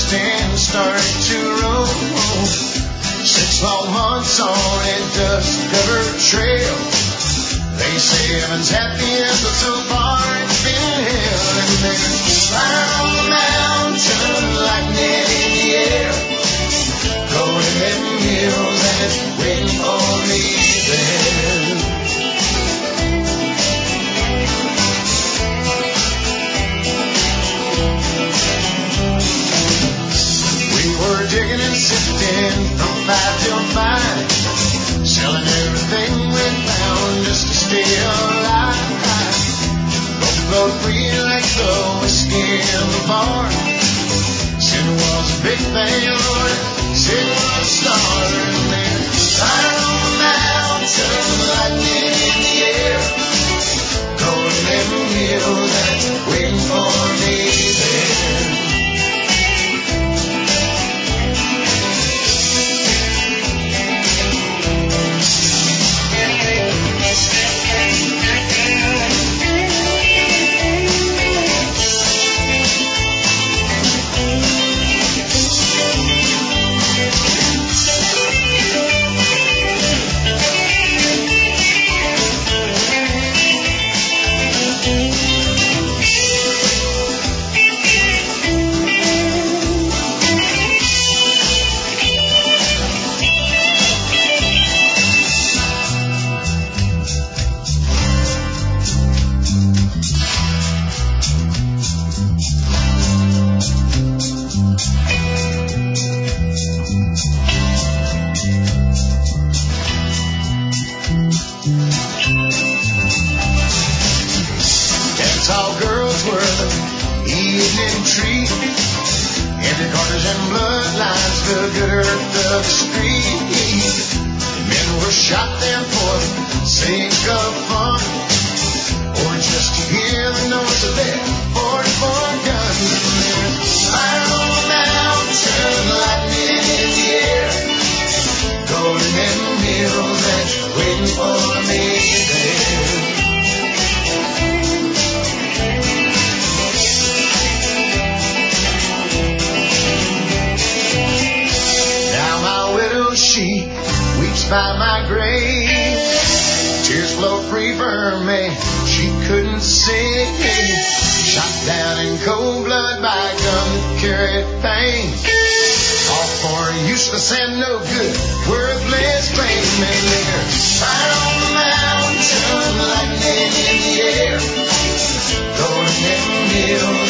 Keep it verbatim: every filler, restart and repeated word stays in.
Houston started to roll. Six long months on a dust-covered trail. They say heaven's happiest, but so far it's been hell. And there's fire on the mountain, lightning in the air. Going to them hills and it's waiting for me there. We were digging and sifting from five till five, selling everything we found just to stay alive. Both flowed free like the whiskey in the bar. Sin was a big thing, Lord. Sin was a star. And there's fire on the mountain, lightning in the air. Going to them hills and waiting for me there. And no good, worthless flame in there. Fire on the mountain, lightning in the air. Going to them hills